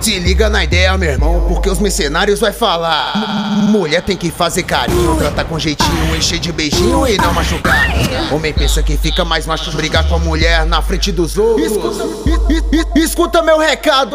Se liga na ideia, meu irmão, porque os mercenários vai falar. Mulher tem que fazer carinho, tratar com jeitinho, encher de beijinho e não machucar. Homem pensa que fica mais macho brigar com a mulher na frente dos outros. Escuta meu recado.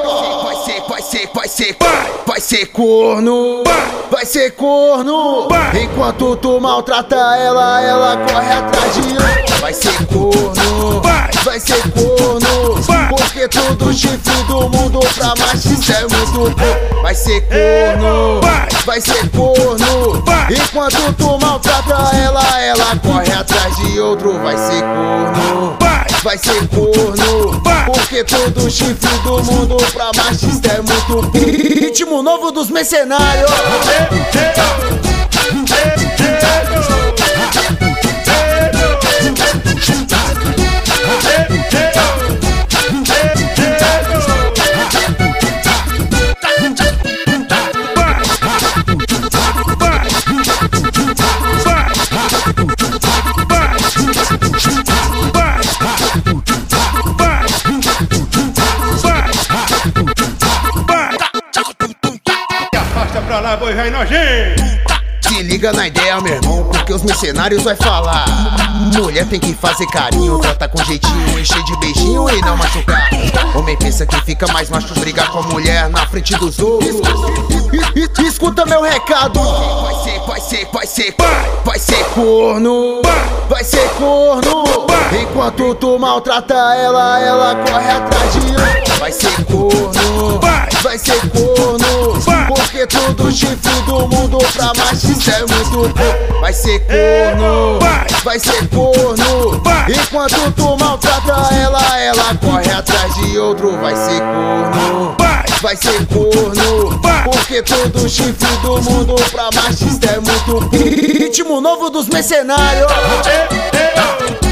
Vai ser corno. Vai ser corno. Enquanto tu maltrata ela, ela corre atrás de outro. Vai ser corno. Vai ser corno. Porque todo chifre do mundo pra machista é muito pouco. Vai ser corno. Vai ser corno. Enquanto tu maltrata ela, ela corre atrás de outro. Vai ser corno. Vai ser corno. Porque todo chifre do mundo pra machista é muito pouco. Ritmo novo dos mercenários. Pra lá, boi vai nojento. Se liga na ideia, meu irmão, porque os mercenários vai falar. Mulher tem que fazer carinho, tratar com jeitinho, encher de beijinho e não machucar. Homem pensa que fica mais macho brigar com a mulher na frente dos outros. Escuta meu recado. Vai ser corno. Vai ser corno. Enquanto tu maltrata ela, ela corre atrás de outro. Vai ser corno. Vai ser corno. Porque todo chifre do mundo pra machista é muito pouco. Vai ser corno. Vai ser corno. Enquanto tu maltrata ela, ela corre atrás de outro. Vai ser corno. Vai ser corno. Porque todo chifre do mundo pra machista é muito pouco. Ritmo novo dos mercenários.